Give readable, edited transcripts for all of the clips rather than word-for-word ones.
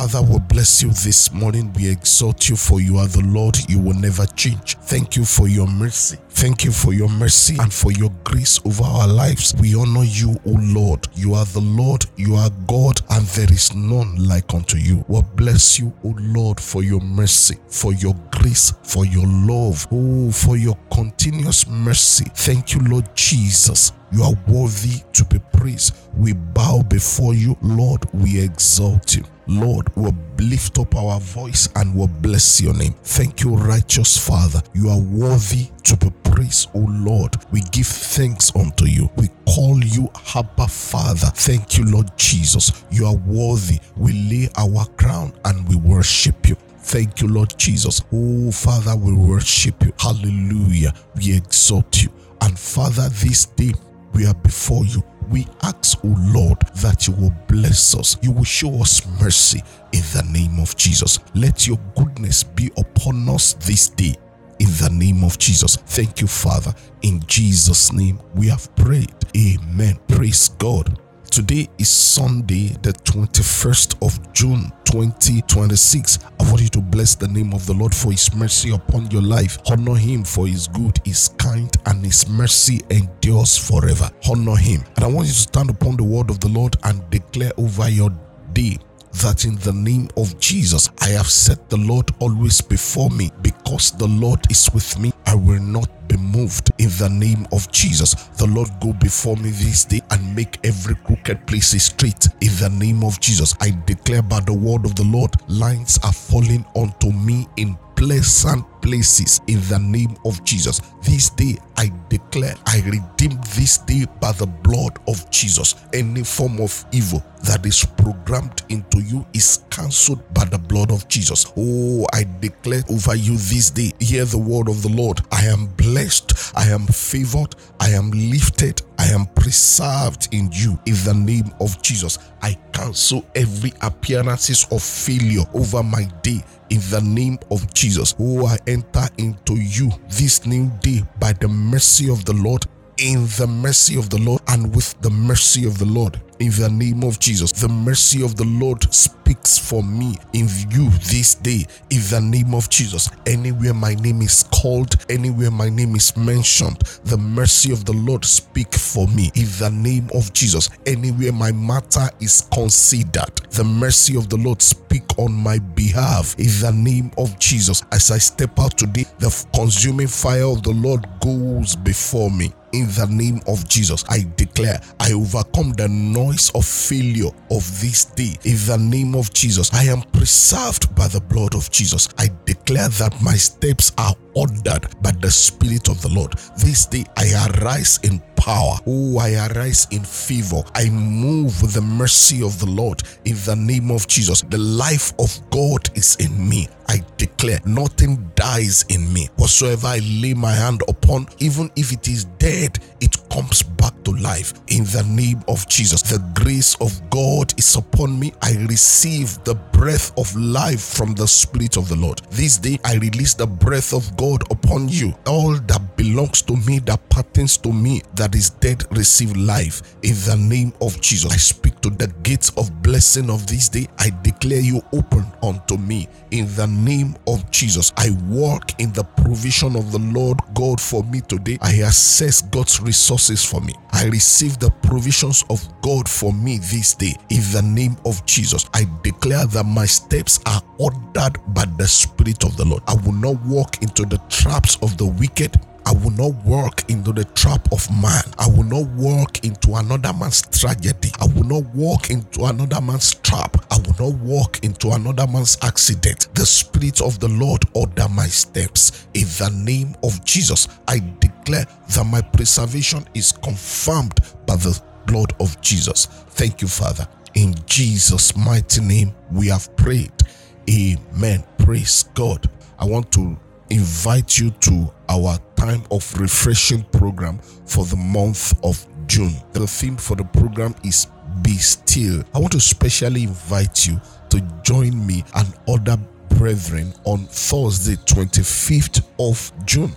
Father, we bless you this morning. We exalt you, for you are the Lord. You will never change. Thank you for your mercy. Thank you for your mercy and for your grace over our lives. We honor you, O Lord. You are the Lord, you are God, and there is none like unto you. We bless you, O Lord, for your mercy, for your grace, for your love, for your continuous mercy. Thank you, Lord Jesus. You are worthy to be praised. We bow before you, Lord. We exalt you. Lord, we'll lift up our voice and we'll bless your name. Thank you, righteous Father. You are worthy to be praised, O Lord. We give thanks unto you. We call you Abba Father. Thank you, Lord Jesus. You are worthy. We lay our crown and we worship you. Thank you, Lord Jesus. Oh, Father, we worship you. Hallelujah. We exalt you. And Father, this day we are before you. We ask, O Lord, that you will bless us. You will show us mercy in the name of Jesus. Let your goodness be upon us this day in the name of Jesus. Thank you, Father. In Jesus' name we have prayed. Amen. Praise God. Today is Sunday, the 21st of June, 2026. I want you to bless the name of the Lord for his mercy upon your life. Honor him for his good, his kind, and his mercy endures forever. Honor him. And I want you to stand upon the word of the Lord and declare over your day that in the name of Jesus, I have set the Lord always before me. Because the Lord is with me, I will not be moved. In the name of Jesus, the Lord go before me this day and make every crooked place straight. In the name of Jesus, I declare by the word of the Lord, lines are falling onto me in pleasant places in the name of Jesus. This day I declare, I redeem this day by the blood of Jesus. Any form of evil that is programmed into you is cancelled by the blood of Jesus. Oh, I declare over you this day, hear the word of the Lord. I am blessed, I am favored, I am lifted, I am preserved in you. In the name of Jesus, I cancel every appearances of failure over my day. In the name of Jesus, oh, I enter into you this new day by the mercy of the Lord, in the mercy of the Lord, and with the mercy of the Lord. In the name of Jesus, the mercy of the Lord speaks for me in you this day. In the name of Jesus, anywhere my name is called, anywhere my name is mentioned, the mercy of the Lord speak for me. In the name of Jesus, anywhere my matter is considered, the mercy of the Lord speak on my behalf. In the name of Jesus, as I step out today, the consuming fire of the Lord goes before me. In the name of Jesus, I declare I overcome the noise of failure of this day. In the name of Jesus, I am preserved by the blood of Jesus. I declare that my steps are ordered by the Spirit of the Lord. This day I arise in power. Oh, I arise in favor. I move with the mercy of the Lord. In the name of Jesus, the life of God is in me. I declare nothing dies in me. Whatsoever I lay my hand upon, even if it is dead, it comes back to life. In the name of Jesus, the grace of God is upon me. I receive the breath of life from the Spirit of the Lord. This day I release the breath of God upon you. All that belongs to me, that pertains to me, that is dead, receive life. In the name of Jesus, I speak to the gates of blessing of this day. I declare you open unto me. In the name of Jesus, I walk in the provision of the Lord God for me today. I access God's resources for me. I receive the provisions of God for me this day. In the name of Jesus, I declare that my steps are ordered by the Spirit of the Lord. I will not walk into the traps of the wicked. I will not walk into the trap of man. I will not walk into another man's tragedy. I will not walk into another man's trap. I will not walk into another man's accident. The Spirit of the Lord order my steps. In the name of Jesus, I declare that my preservation is confirmed by the blood of Jesus. Thank you, Father. In Jesus' mighty name, we have prayed. Amen. Praise God. I want to invite you to our time of refreshing program for the month of June. The theme for the program is Be Still. I want to specially invite you to join me and other brethren, on Thursday, 25th of June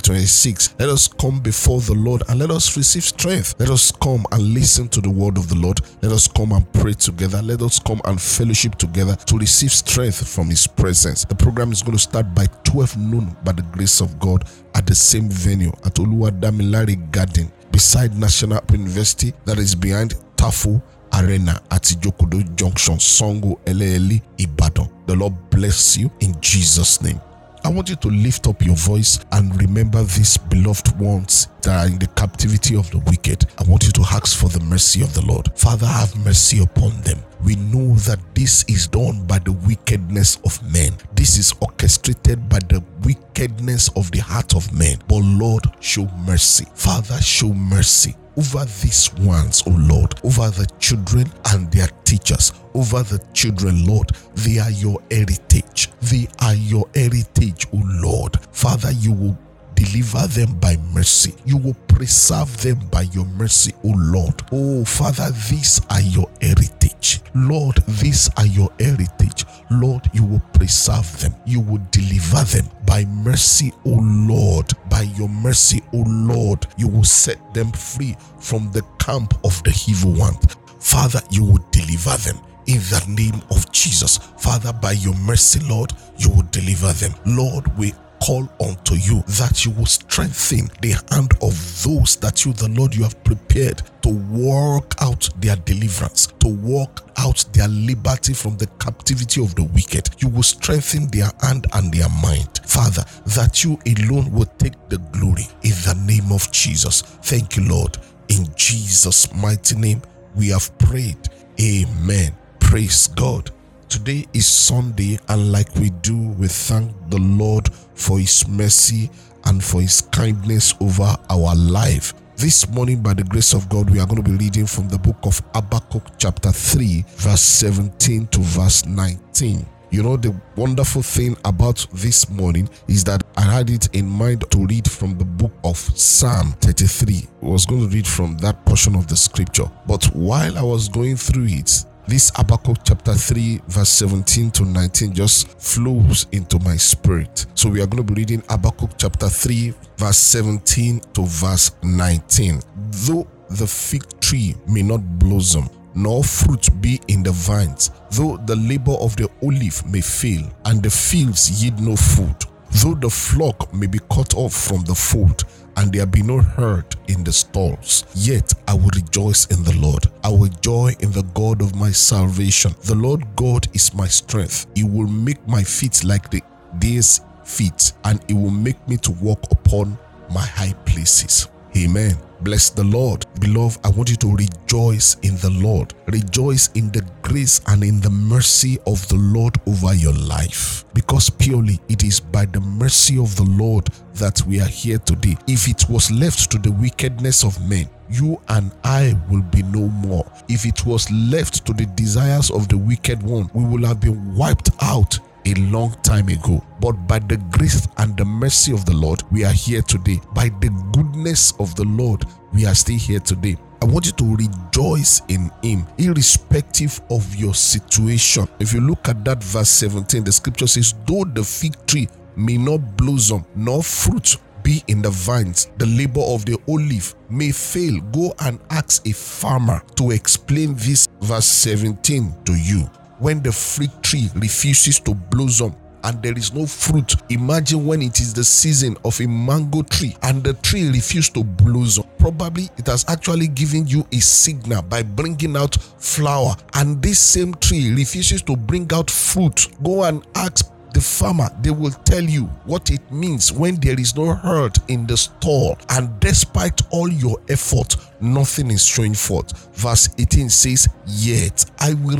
2026. Let us come before the Lord and let us receive strength. Let us come and listen to the word of the Lord. Let us come and pray together. Let us come and fellowship together to receive strength from His presence. The program is going to start by 12 noon by the grace of God at the same venue at Oluwadamilare Garden beside National University, that is behind Tafo Arena at Ijokodo Junction, Songo, Elele, Ibadan. The Lord bless you in Jesus' name. I want you to lift up your voice and remember these beloved ones that are in the captivity of the wicked. I want you to ask for the mercy of the Lord. Father, have mercy upon them. We know that this is done by the wickedness of men. This is orchestrated by the wickedness of the heart of men. But Lord, show mercy. Father, show mercy over these ones, O Lord, over the children and their teachers, over the children, Lord. They are your heritage. They are your heritage, O Lord. Father, you will deliver them by mercy. You will preserve them by your mercy, O Lord. Oh, Father, these are your heritage. Lord, these are your heritage. Lord, you will preserve them. You will deliver them by mercy, O Lord. By your mercy, O Lord, you will set them free from the camp of the evil one. Father, you will deliver them in the name of Jesus. Father, by your mercy, Lord, you will deliver them. Lord, we call unto you that you will strengthen the hand of those that you, the Lord, you have prepared to work out their deliverance, to work out their liberty from the captivity of the wicked. You will strengthen their hand and their mind, Father, that you alone will take the glory in the name of Jesus. Thank you, Lord. In Jesus' mighty name, we have prayed. Amen. Praise God. Today is Sunday, and like we do, we thank the Lord for His mercy and for His kindness over our life. This morning, by the grace of God, we are going to be reading from the book of Habakkuk chapter 3, verse 17 to verse 19. You know, the wonderful thing about this morning is that I had it in mind to read from the book of Psalm 33. I was going to read from that portion of the scripture. But while I was going through it, this Habakkuk chapter 3 verse 17 to 19 just flows into my spirit. So we are going to be reading Habakkuk chapter 3 verse 17 to verse 19. Though the fig tree may not blossom, nor fruit be in the vines, though the labor of the olive may fail, and the fields yield no food, though the flock may be cut off from the fold, and there be no herd in the stalls, yet I will rejoice in the Lord. I will joy in the God of my salvation. The Lord God is my strength. He will make my feet like the deer's feet, and He will make me to walk upon my high places. Amen. Bless the Lord. Beloved, I want you to rejoice in the Lord. Rejoice in the grace and in the mercy of the Lord over your life. Because purely it is by the mercy of the Lord that we are here today. If it was left to the wickedness of men, you and I will be no more. If it was left to the desires of the wicked one, we will have been wiped out a long time ago. But by the grace and the mercy of the Lord, we are here today. By the goodness of the Lord, we are still here today. I want you to rejoice in Him, irrespective of your situation. If you look at that verse 17, the scripture says, though the fig tree may not blossom, nor fruit be in the vines, the labor of the olive may fail. Go and ask a farmer to explain this verse 17 to you. When the fig tree refuses to blossom and there is no fruit, imagine when it is the season of a mango tree and the tree refuses to blossom. Probably it has actually given you a signal by bringing out flower, and this same tree refuses to bring out fruit. Go and ask the farmer. They will tell you what it means when there is no herd in the stall, and despite all your effort, nothing is showing forth. Verse 18 says, yet I will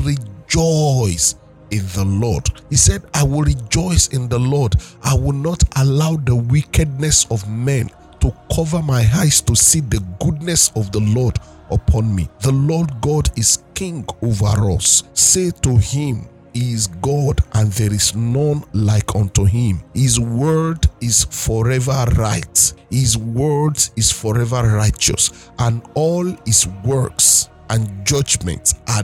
rejoice in the Lord. He said, I will rejoice in the Lord. I will not allow the wickedness of men to cover my eyes to see the goodness of the Lord upon me. The Lord God is king over us. Say to Him, He is God, and there is none like unto Him. His word is forever right. His word is forever righteous, and all His works and judgments are done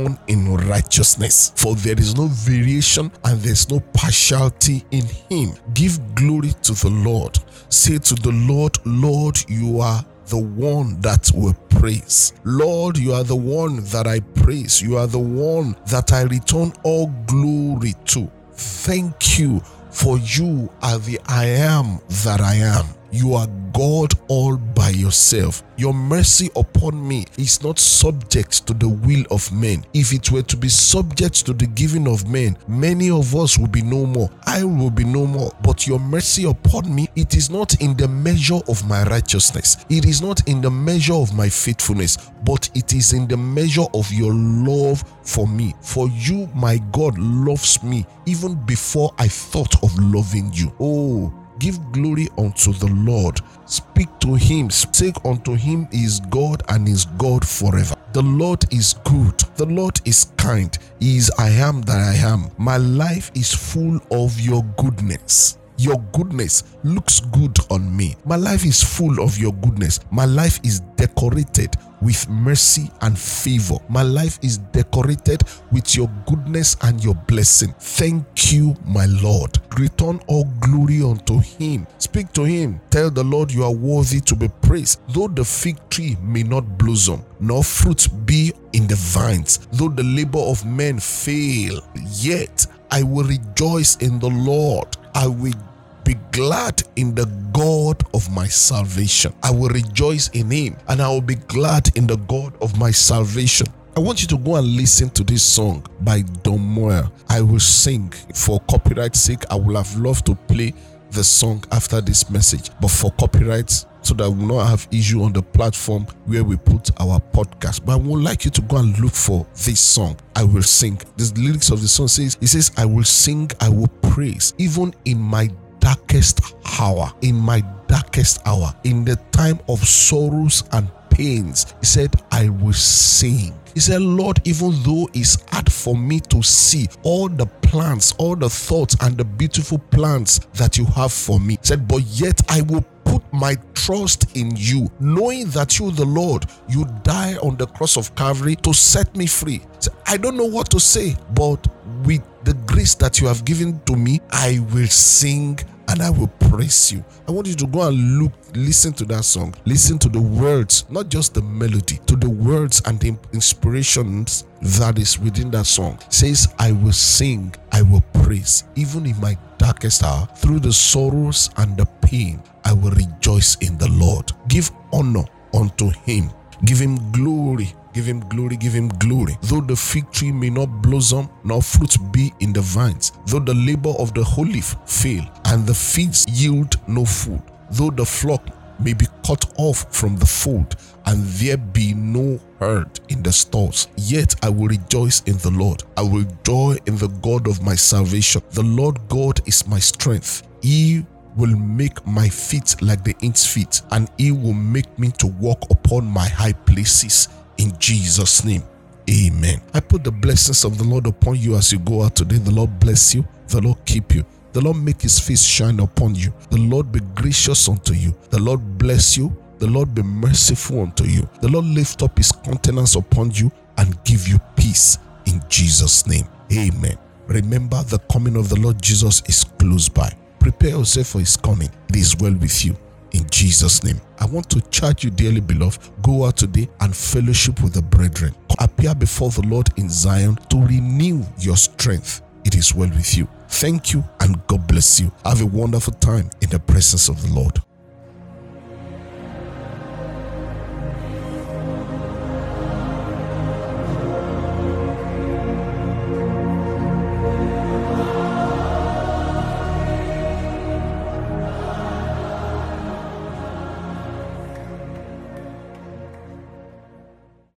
done in righteousness. For there is no variation and there's no partiality in him. Give glory to the Lord. Say to the Lord, Lord, you are the one that we praise. Lord, you are the one that I praise. You are the one that I return all glory to. Thank you, for you are the I am that I am. You are God all by yourself. Your mercy upon me is not subject to the will of men. If it were to be subject to the giving of men, many of us will be no more. I will be no more. But your mercy upon me, it is not in the measure of my righteousness. It is not in the measure of my faithfulness, but it is in the measure of your love for me. For you, my God, loves me even before I thought of loving you. Oh, give glory unto the Lord. Speak to him. Say unto him, he is God and is God forever. The Lord is good. The Lord is kind. He is I am that I am. My life is full of your goodness. Your goodness looks good on me. My life is full of your goodness. My life is decorated with mercy and favor. My life is decorated with your goodness and your blessing. Thank you, my Lord. Return all glory unto him. Speak to him. Tell the Lord you are worthy to be praised. Though the fig tree may not blossom, nor fruit be in the vines, though the labor of men fail, yet I will rejoice in the Lord. I will be glad in the God of my salvation. I will rejoice in him and I will be glad in the God of my salvation. I want you to go and listen to this song by Don Moore. I will sing. For copyright sake, I would have loved to play the song after this message, but for copyright, so that we will not have issue on the platform where we put our podcast. But I would like you to go and look for this song. I will sing. The lyrics of the song says, I will sing, I will praise, even in my darkest hour, in my darkest hour, in the time of sorrows and pains. He said, I will sing. He said, Lord, even though it's hard for me to see all the plans, all the thoughts and the beautiful plans that you have for me, he said, but yet I will put my trust in you, knowing that you, the Lord, you die on the cross of Calvary to set me free. So I don't know what to say, but with the grace that you have given to me, I will sing and I will praise you. I want you to go and listen to that song. Listen to the words, not just the melody, to the words and the inspirations that is within that song. It says, I will sing, I will praise, even in my darkest hour, through the sorrows and the pain, I will rejoice in the Lord. Give honor unto him. Give him glory. Give him glory, give him glory. Though the fig tree may not blossom, nor fruit be in the vines, though the labor of the olive fail, and the fields yield no food, though the flock may be cut off from the fold, and there be no herd in the stalls, yet I will rejoice in the Lord. I will joy in the God of my salvation. The Lord God is my strength. He will make my feet like the hinds' feet, and he will make me to walk upon my high places. In Jesus' name, amen. I put the blessings of the Lord upon you as you go out today. The Lord bless you. The Lord keep you. The Lord make his face shine upon you. The Lord be gracious unto you. The Lord bless you. The Lord be merciful unto you. The Lord lift up his countenance upon you and give you peace. In Jesus' name, amen. Remember, the coming of the Lord Jesus is close by. Prepare yourself for his coming. It is well with you. In Jesus' name, I want to charge you, dearly beloved, go out today and fellowship with the brethren. Appear before the Lord in Zion to renew your strength. It is well with you. Thank you and God bless you. Have a wonderful time in the presence of the Lord.